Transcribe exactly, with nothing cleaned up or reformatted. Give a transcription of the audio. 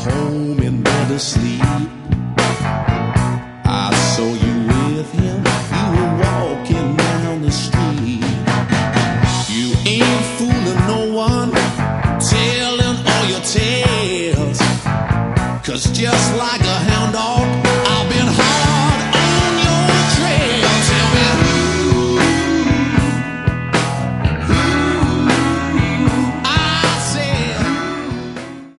home and went to sleep. I saw you with him, you were walking down the street. You ain't fooling no one, telling all your tales, 'cause just like